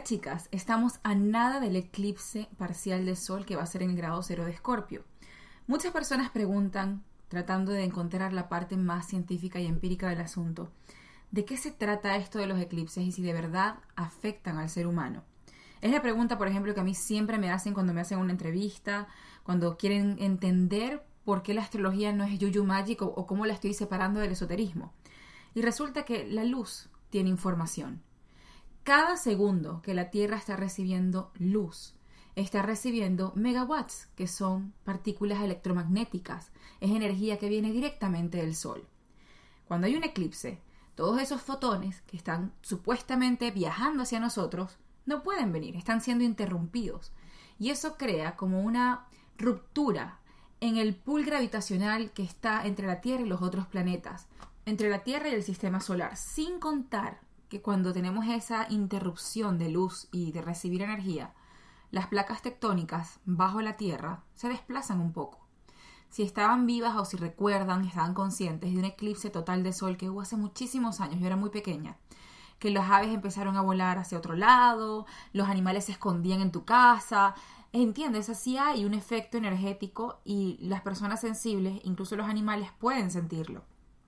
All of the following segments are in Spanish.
chicas, estamos a nada del eclipse parcial de Sol que va a ser en el grado 0 de Escorpio. Muchas personas preguntan, tratando de encontrar la parte más científica y empírica del asunto, ¿de qué se trata esto de los eclipses y si de verdad afectan al ser humano? Es la pregunta, por ejemplo, que a mí siempre me hacen cuando me hacen una entrevista, cuando quieren entender por qué la astrología no es yuyu magic o cómo la estoy separando del esoterismo. Y resulta que la luz tiene información. Cada segundo que la Tierra está recibiendo luz, está recibiendo megawatts, que son partículas electromagnéticas. Es energía que viene directamente del Sol. Cuando hay un eclipse, todos esos fotones que están supuestamente viajando hacia nosotros no pueden venir, están siendo interrumpidos. Y eso crea como una ruptura en el pool gravitacional que está entre la Tierra y los otros planetas, entre la Tierra y el sistema solar, sin contar que cuando tenemos esa interrupción de luz y de recibir energía, las placas tectónicas bajo la Tierra se desplazan un poco. Si estaban vivas o si recuerdan, estaban conscientes de un eclipse total de Sol que hubo hace muchísimos años, yo era muy pequeña, que las aves empezaron a volar hacia otro lado, los animales se escondían en tu casa, ¿entiendes? Así hay un efecto energético y las personas sensibles, incluso los animales, pueden sentirlo.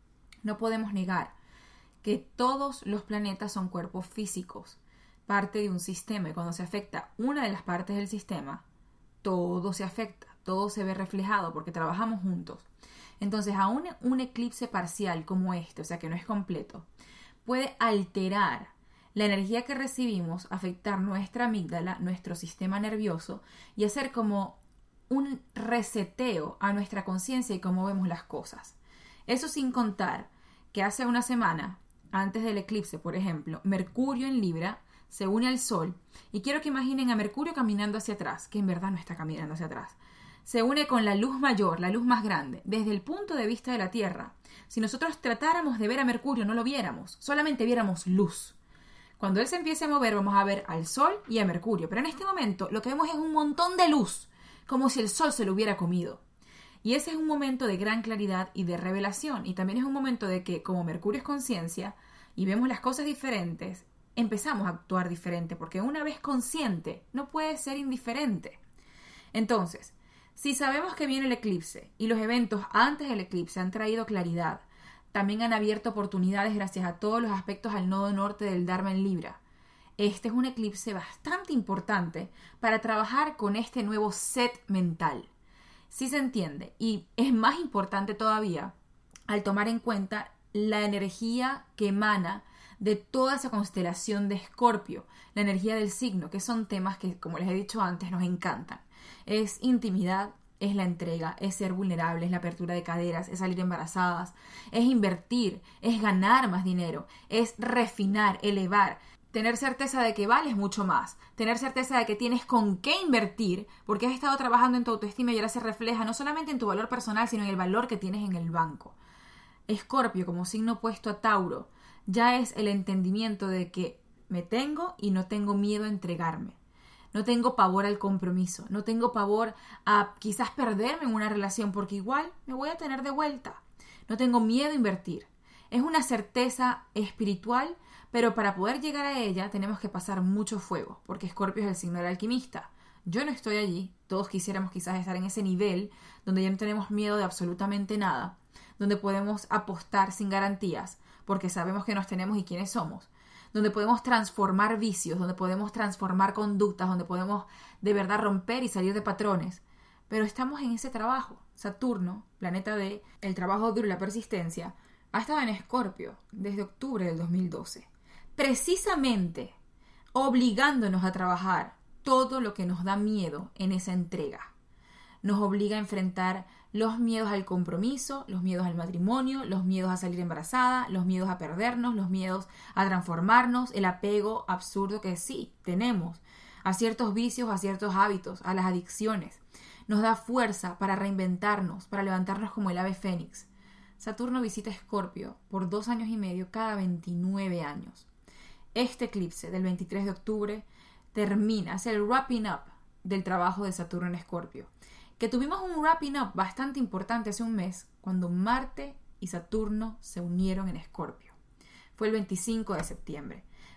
No podemos negar que todos los planetas son cuerpos físicos, parte de un sistema, y cuando se afecta una de las partes del sistema, todo se afecta, todo se ve reflejado porque trabajamos juntos. Entonces, aún un eclipse parcial como este, o sea que no es completo, puede alterar la energía que recibimos, afectar nuestra amígdala, nuestro sistema nervioso y hacer como un reseteo a nuestra conciencia y cómo vemos las cosas. Eso sin contar que hace una semana, antes del eclipse, por ejemplo, Mercurio en Libra se une al Sol y quiero que imaginen a Mercurio caminando hacia atrás, que en verdad no está caminando hacia atrás. Se une con la luz mayor, la luz más grande, desde el punto de vista de la Tierra. Si nosotros tratáramos de ver a Mercurio, no lo viéramos, solamente viéramos luz. Cuando él se empiece a mover, vamos a ver al Sol y a Mercurio, pero en este momento lo que vemos es un montón de luz, como si el Sol se lo hubiera comido. Y ese es un momento de gran claridad y de revelación. Y también es un momento de que, como Mercurio es conciencia y vemos las cosas diferentes, empezamos a actuar diferente. Porque una vez consciente, no puede ser indiferente. Entonces, si sabemos que viene el eclipse y los eventos antes del eclipse han traído claridad, también han abierto oportunidades gracias a todos los aspectos al nodo norte del Dharma en Libra. Este es un eclipse bastante importante para trabajar con este nuevo set mental. Sí se entiende, y es más importante todavía al tomar en cuenta la energía que emana de toda esa constelación de Escorpio, la energía del signo, que son temas que, como les he dicho antes, nos encantan. Es intimidad, es la entrega, es ser vulnerable, es la apertura de caderas, es salir embarazadas, es invertir, es ganar más dinero, es refinar, elevar, tener certeza de que vales mucho más, tener certeza de que tienes con qué invertir, porque has estado trabajando en tu autoestima y ahora se refleja no solamente en tu valor personal, sino en el valor que tienes en el banco. Escorpio, como signo opuesto a Tauro, ya es el entendimiento de que me tengo y no tengo miedo a entregarme. No tengo pavor al compromiso, no tengo pavor a quizás perderme en una relación porque igual me voy a tener de vuelta. No tengo miedo a invertir. Es una certeza espiritual, pero para poder llegar a ella tenemos que pasar mucho fuego, porque Escorpio es el signo del alquimista. Yo no estoy allí, todos quisiéramos quizás estar en ese nivel donde ya no tenemos miedo de absolutamente nada, donde podemos apostar sin garantías, porque sabemos que nos tenemos y quiénes somos, donde podemos transformar vicios, donde podemos transformar conductas, donde podemos de verdad romper y salir de patrones. Pero estamos en ese trabajo. Saturno, planeta de el trabajo duro y la persistencia, ha estado en Escorpio desde octubre del 2012. Precisamente obligándonos a trabajar todo lo que nos da miedo en esa entrega. Nos obliga a enfrentar los miedos al compromiso, los miedos al matrimonio, los miedos a salir embarazada, los miedos a perdernos, los miedos a transformarnos, el apego absurdo que sí tenemos a ciertos vicios, a ciertos hábitos, a las adicciones. Nos da fuerza para reinventarnos, para levantarnos como el ave fénix. Saturno visita Escorpio por 2 años y medio cada 29 años. Este eclipse del 23 de octubre termina, es el wrapping up del trabajo de Saturno en Escorpio. Que tuvimos un wrapping up bastante importante hace un mes, cuando Marte y Saturno se unieron en Escorpio. Fue el 25 de septiembre.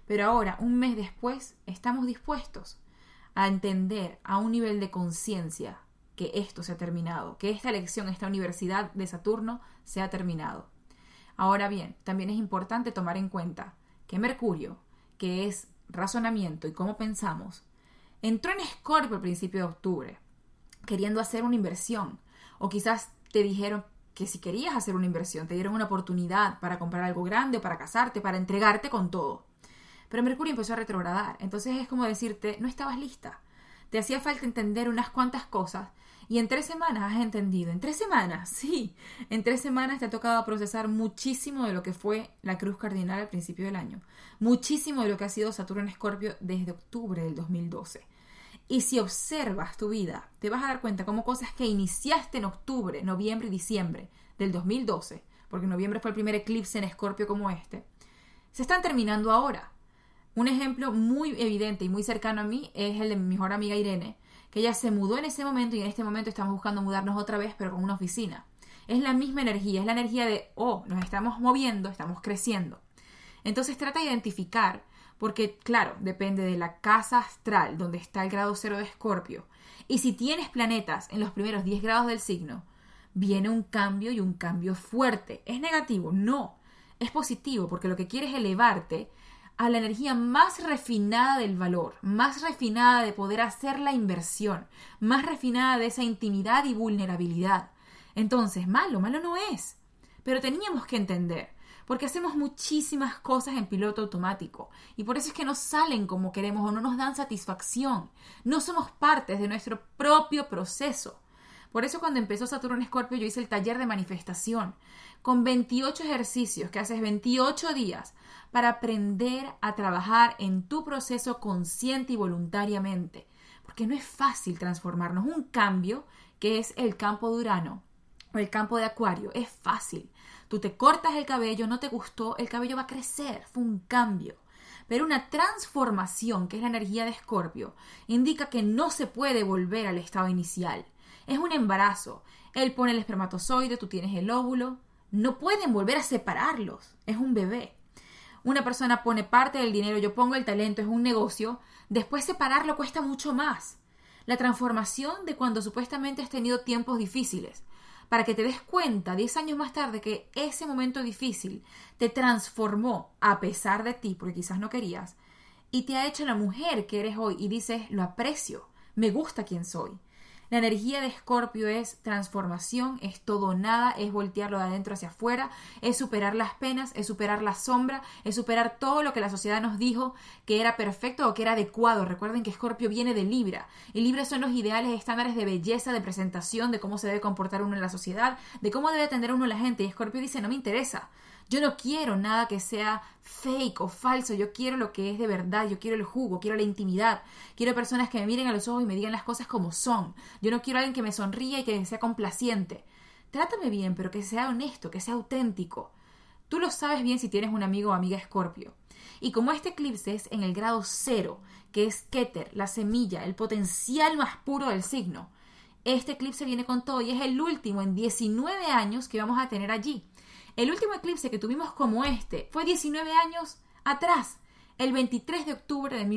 Pero ahora, un mes después, estamos dispuestos a entender a un nivel de conciencia que esto se ha terminado, que esta lección, esta universidad de Saturno se ha terminado. Ahora bien, también es importante tomar en cuenta que Mercurio, que es razonamiento y cómo pensamos, entró en Escorpio al principio de octubre, queriendo hacer una inversión, o quizás te dijeron que si querías hacer una inversión, te dieron una oportunidad para comprar algo grande o para casarte, para entregarte con todo. Pero Mercurio empezó a retrogradar, entonces es como decirte, no estabas lista. Te hacía falta entender unas cuantas cosas y en 3 semanas has entendido. ¿En 3 semanas? Sí. En 3 semanas te ha tocado procesar muchísimo de lo que fue la cruz cardinal al principio del año. Muchísimo de lo que ha sido Saturno en Escorpio desde octubre del 2012. Y si observas tu vida, te vas a dar cuenta cómo cosas que iniciaste en octubre, noviembre y diciembre del 2012, porque noviembre fue el primer eclipse en Escorpio como este, se están terminando ahora. Un ejemplo muy evidente y muy cercano a mí es el de mi mejor amiga Irene, que ella se mudó en ese momento y en este momento estamos buscando mudarnos otra vez, pero con una oficina. Es la misma energía, es la energía de, nos estamos moviendo, estamos creciendo. Entonces trata de identificar, porque claro, depende de la casa astral, donde está el grado 0 de Escorpio. Y si tienes planetas en los primeros 10 grados del signo, viene un cambio y un cambio fuerte. ¿Es negativo? No. Es positivo, porque lo que quiere es elevarte a la energía más refinada del valor, más refinada de poder hacer la inversión, más refinada de esa intimidad y vulnerabilidad. Entonces, malo no es. Pero teníamos que entender, porque hacemos muchísimas cosas en piloto automático y por eso es que no salen como queremos o no nos dan satisfacción. No somos partes de nuestro propio proceso. Por eso cuando empezó Saturno en Escorpio yo hice el taller de manifestación con 28 ejercicios que haces 28 días para aprender a trabajar en tu proceso consciente y voluntariamente. Porque no es fácil transformarnos. Un cambio, que es el campo de Urano o el campo de Acuario, es fácil. Tú te cortas el cabello, no te gustó, el cabello va a crecer, fue un cambio. Pero una transformación, que es la energía de Escorpio, indica que no se puede volver al estado inicial. Es un embarazo. Él pone el espermatozoide, tú tienes el óvulo. No pueden volver a separarlos. Es un bebé. Una persona pone parte del dinero, yo pongo el talento, es un negocio. Después separarlo cuesta mucho más. La transformación de cuando supuestamente has tenido tiempos difíciles. Para que te des cuenta 10 años más tarde que ese momento difícil te transformó a pesar de ti, porque quizás no querías, y te ha hecho la mujer que eres hoy y dices, lo aprecio, me gusta quien soy. La energía de Escorpio es transformación, es todo o nada, es voltearlo de adentro hacia afuera, es superar las penas, es superar la sombra, es superar todo lo que la sociedad nos dijo que era perfecto o que era adecuado. Recuerden que Escorpio viene de Libra, y Libra son los ideales estándares de belleza, de presentación, de cómo se debe comportar uno en la sociedad, de cómo debe atender uno a la gente, y Escorpio dice, no me interesa. Yo no quiero nada que sea fake o falso, yo quiero lo que es de verdad, yo quiero el jugo, quiero la intimidad, quiero personas que me miren a los ojos y me digan las cosas como son. Yo no quiero a alguien que me sonría y que sea complaciente. Trátame bien, pero que sea honesto, que sea auténtico. Tú lo sabes bien si tienes un amigo o amiga Escorpio. Y como este eclipse es en el grado 0, que es Keter, la semilla, el potencial más puro del signo, este eclipse viene con todo y es el último en 19 años que vamos a tener allí. El último eclipse que tuvimos como este fue 19 años atrás, el 23 de octubre de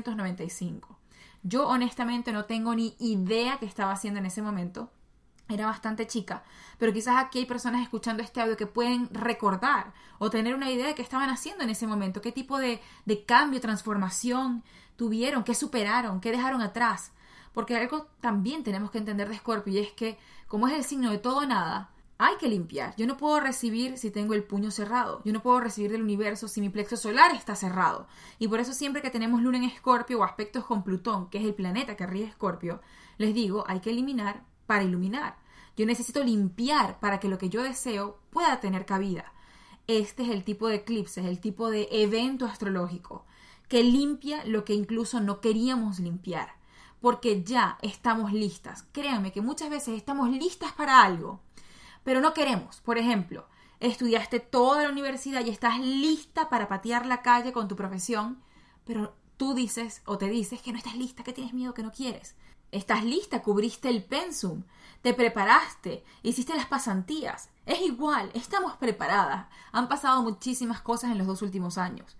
1995. Yo honestamente no tengo ni idea qué estaba haciendo en ese momento. Era bastante chica, pero quizás aquí hay personas escuchando este audio que pueden recordar o tener una idea de qué estaban haciendo en ese momento, qué tipo de cambio, transformación tuvieron, qué superaron, qué dejaron atrás. Porque algo también tenemos que entender de Escorpio y es que, como es el signo de todo o nada, hay que limpiar. Yo no puedo recibir si tengo el puño cerrado. Yo no puedo recibir del universo si mi plexo solar está cerrado. Y por eso siempre que tenemos luna en Escorpio o aspectos con Plutón, que es el planeta que rige Escorpio, les digo, hay que eliminar para iluminar. Yo necesito limpiar para que lo que yo deseo pueda tener cabida. Este es el tipo de eclipse, es el tipo de evento astrológico que limpia lo que incluso no queríamos limpiar. Porque ya estamos listas. Créanme que muchas veces estamos listas para algo, pero no queremos. Por ejemplo, estudiaste toda la universidad y estás lista para patear la calle con tu profesión, pero tú dices o te dices que no estás lista, que tienes miedo, que no quieres. Estás lista, cubriste el pensum, te preparaste, hiciste las pasantías. Es igual, estamos preparadas. Han pasado muchísimas cosas en los 2 últimos años.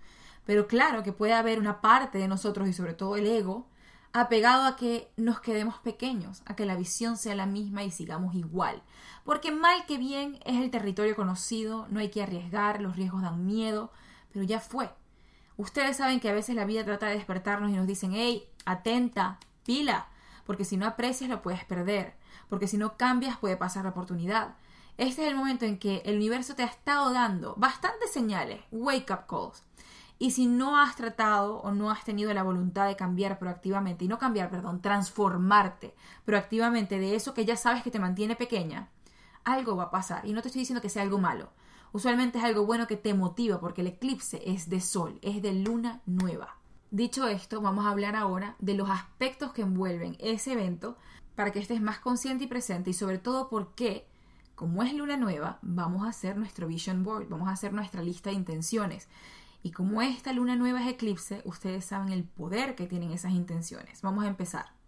Pero claro que puede haber una parte de nosotros y sobre todo el ego apegado a que nos quedemos pequeños, a que la visión sea la misma y sigamos igual. Porque mal que bien es el territorio conocido, no hay que arriesgar, los riesgos dan miedo, pero ya fue. Ustedes saben que a veces la vida trata de despertarnos y nos dicen, hey, atenta, pila, porque si no aprecias lo puedes perder, porque si no cambias puede pasar la oportunidad. Este es el momento en que el universo te ha estado dando bastantes señales, wake up calls. Y si no has tratado o no has tenido la voluntad de cambiar proactivamente, transformarte proactivamente de eso que ya sabes que te mantiene pequeña, algo va a pasar. Y no te estoy diciendo que sea algo malo. Usualmente es algo bueno que te motiva porque el eclipse es de sol, es de luna nueva. Dicho esto, vamos a hablar ahora de los aspectos que envuelven ese evento para que estés más consciente y presente y sobre todo porque, como es luna nueva, vamos a hacer nuestro vision board, vamos a hacer nuestra lista de intenciones. Y como esta luna nueva es eclipse, ustedes saben el poder que tienen esas intenciones. Vamos a empezar.